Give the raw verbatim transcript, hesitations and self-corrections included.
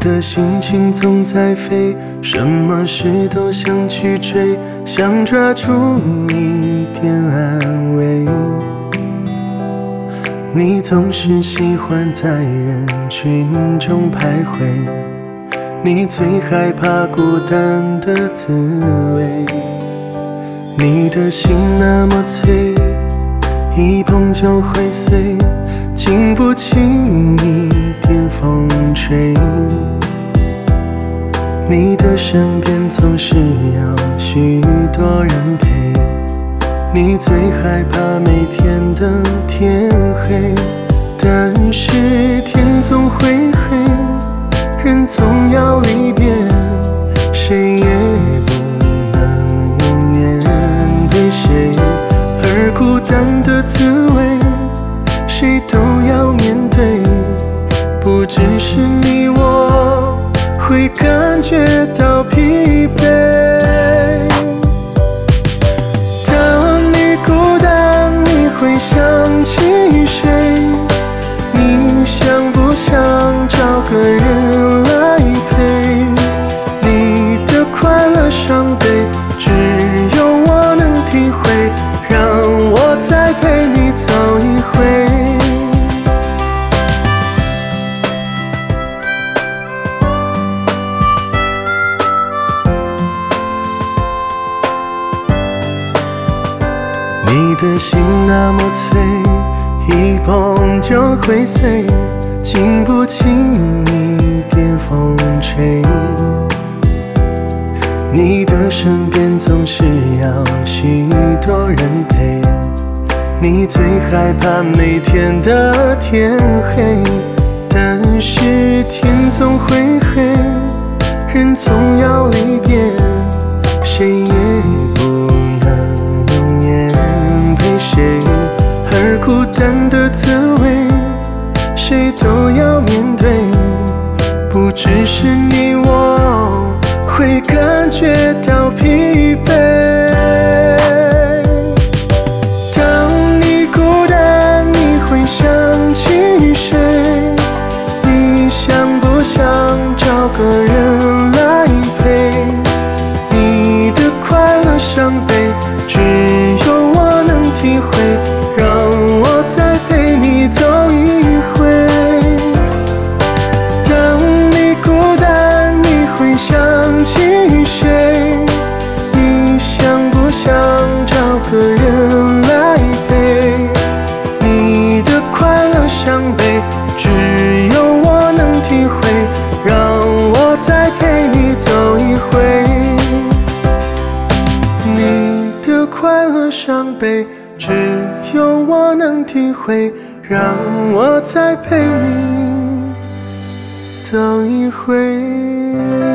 的心情总在飞，什么事都想去追，想抓住一点安慰。你总是喜欢在人群中徘徊，你最害怕孤单的滋味。你的心那么脆，一碰就会碎，经不起一点风吹。你的身边总是要许多人陪，你最害怕每天的天黑。但是天总会黑，人总要离别，谁也不能永远陪谁。而孤单的滋味，谁都要面对，不只是你我会感觉到疲惫。当你孤单，你会想起谁？你想不想找个人来陪？你的快乐伤悲，只有我能体会，让我再陪你走一回。你的心那么脆，一碰就会碎，经不起一点风吹。你的身边总是要许多人陪，你最害怕每天的天黑。但是天总会黑，人总要离别，谁也不能永远陪谁。而孤单的滋味，谁都要面对，不只是你我会感觉到疲惫。当你孤单，你会想起谁？你想不想找个人来陪？你的快乐伤悲，只有我能体会，让我再陪你走一回。当你孤单，你会想起谁？你想不想找个人来陪？你的快乐伤悲，只有我能体会，让我再陪你走一回。你的快乐伤悲，只有我能体会，让我再陪你走一回。